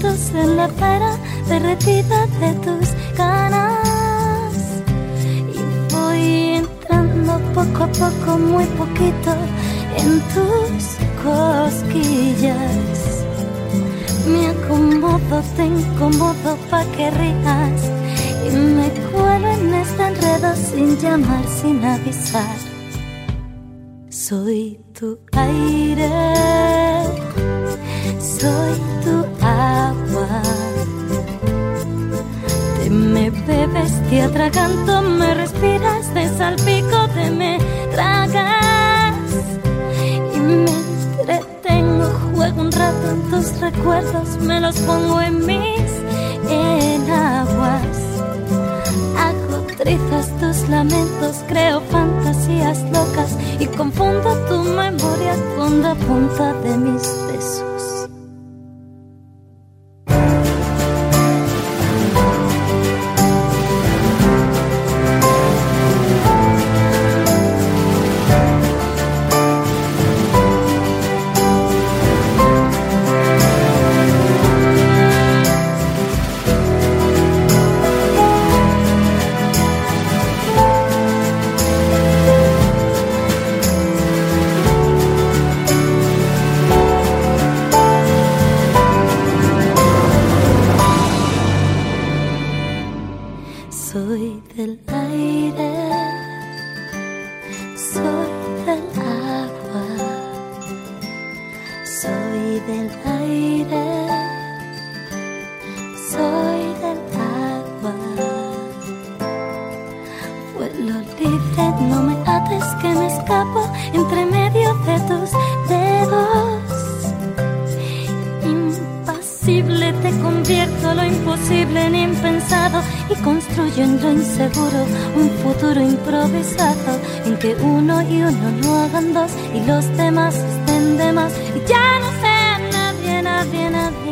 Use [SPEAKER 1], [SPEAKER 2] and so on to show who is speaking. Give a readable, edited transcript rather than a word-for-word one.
[SPEAKER 1] besos en la pera derretida de tus ganas. Y voy entrando poco a poco, muy poquito, en tus cosquillas. Me acomodo, te incomodo pa' que rías. Y me cuelo en este enredo sin llamar, sin avisar. Soy tu aire, soy tu agua. Te me bebes, te atraganto, me respiras, te salpico, te me tragas. Y me entretengo, juego un rato en tus recuerdos, me los pongo en mis enaguas. Hago trizas tus lamentos, creo fantasías locas y confundo tu memoria con la punta de mis besos. Soy del aire, soy del agua, soy del aire, soy del agua. Vuelo libre, no me ates que me escapo entre medio de tus dedos. Impasible, te convierto lo imposible en impensado y construyo en lo inseguro un futuro improvisado en que uno y uno no hagan dos y los demás estén de más y ya no sea nadie, nadie, nadie.